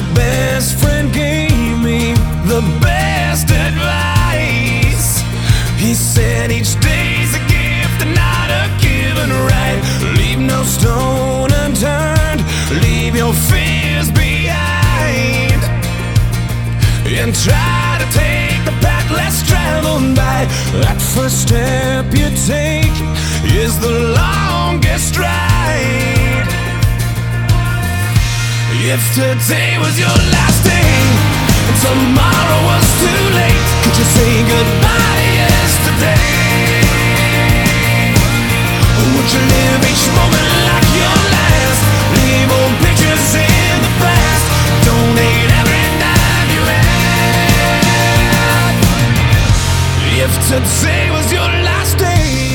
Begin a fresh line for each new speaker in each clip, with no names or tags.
best friend gave me the best advice. He said each day's a gift and not a given right. Leave no stone unturned, leave your fears behind, and try to take the path less traveled by. That first step you take is the longest ride. If today was your last day and tomorrow was too late, could you say goodbye to yesterday? Or would you live each moment like your last? Leave old pictures in the past, donate every dime you had. If today was your last day,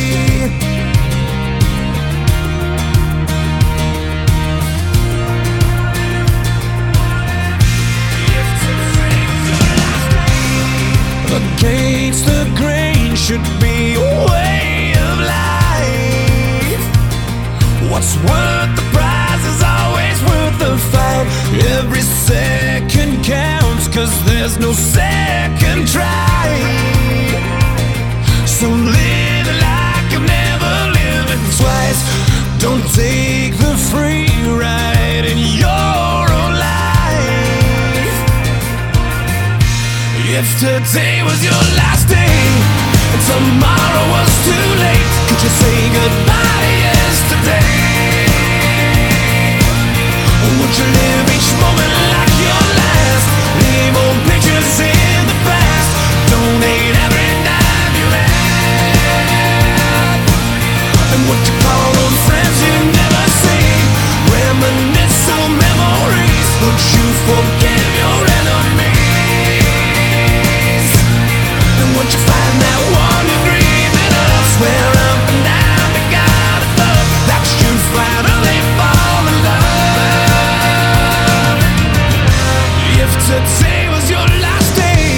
against the grain should be a way of life. What's worth the prize is always worth the fight. Every second counts, 'cause there's no second try. So live like you've never lived it twice. Don't take the free ride in your own life. If today was your last day and tomorrow was too late, could you say goodbye to yesterday? Or would you live each moment like your last? Leave old pictures in the past, donate every dime you had. And would you call those friends you never see? Reminisce on memories. Would you forgive your enemies? And would you find that one you're dreaming of? Swear up and down to God above that you'd finally fall in love. If today was your last day,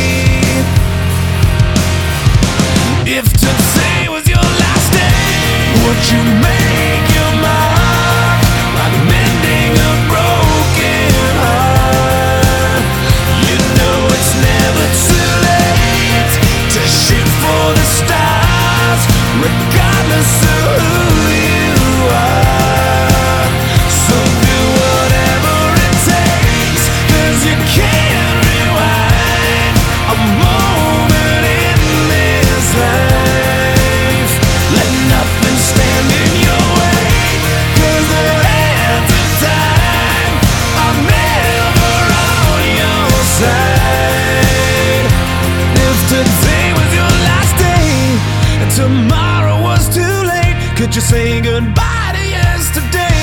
if today was your last day, would you make your mark like mending a broken heart? You know it's never too late to shoot for the stars, regardless of who you are. So do whatever it takes, 'cause you can't rewind a moment in this life. Let nothing stand in your way, 'cause the hands of time are never on your side. If today was your last day and tomorrow was too late, could you say goodbye to yesterday?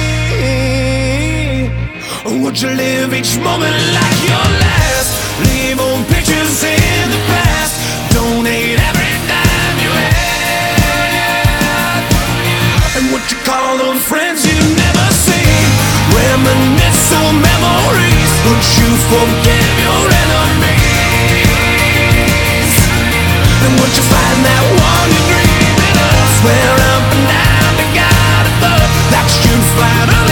Or would you live each moment like your last? Leave old pictures in the past, donate every dime you had. And would you call those friends you never see? Reminisce on memories. Would you forgive your enemies? And would you find that one you're dreaming of? Swear up and down to God above that you'd find